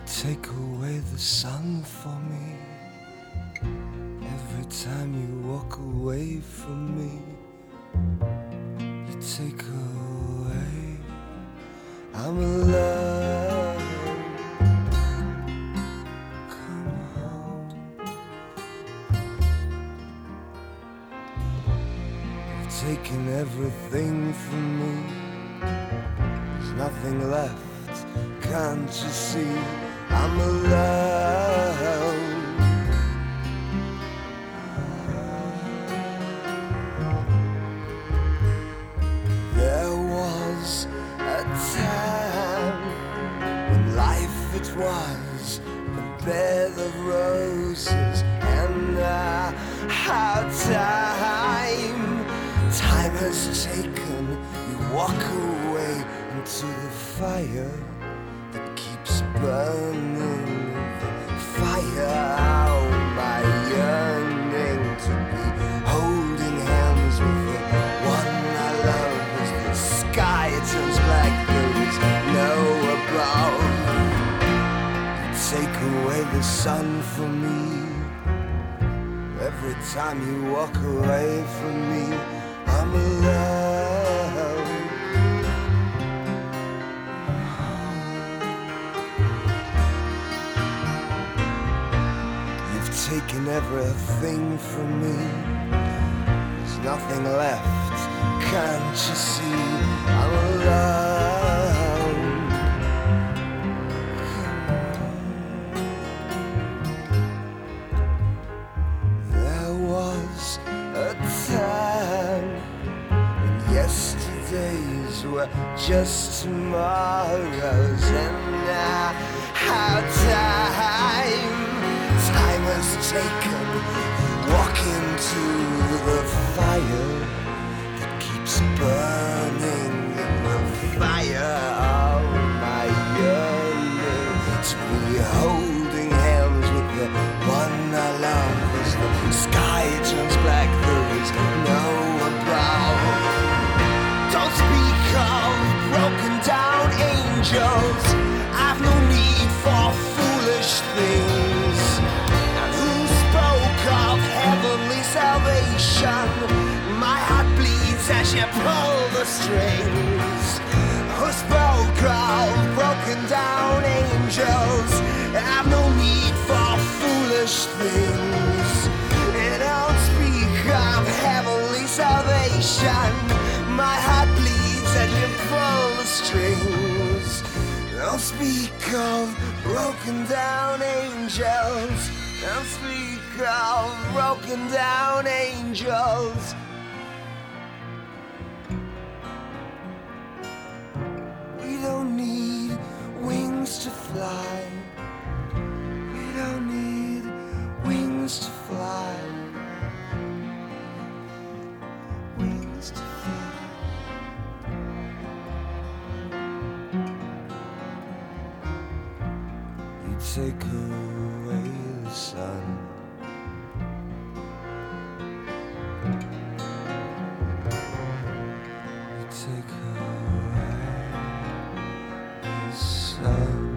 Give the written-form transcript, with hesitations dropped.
take away the sun for me. Every time you walk away from me, you take away. I'm alone. Come home. You've taken everything from me. There's nothing left, can't you see? I'm alone. There was a time when life it was a bed of roses, and how time has taken you. Walk away into the fire that keeps burning. The fire, oh, my yearning to be holding hands with the one I love. As the sky turns black, there is no above. You take away the sun from me. Every time you walk away from me, I'm alone. You've taken everything from me. There's nothing left, can't you see? I'm alone. There was a time when yesterdays were just tomorrows, and now how time has taken you. Walk into the fire that keeps burning. In the fire of my yearning to be holding hands with the one I love. As the sky turns black, there is no above. Don't speak of broken down angels. I've no need for foolish things. And who spoke of heavenly salvation? My heart bleeds as you pull the strings. Who spoke of broken down angels? I've no need for foolish things. And don't speak of heavenly salvation. My heart bleeds as you pull the strings. Don't speak of broken down angels. Don't speak of broken down angels. We don't need wings to fly. We don't need wings to fly. Wings to fly. You take away the sun. You take away the sun.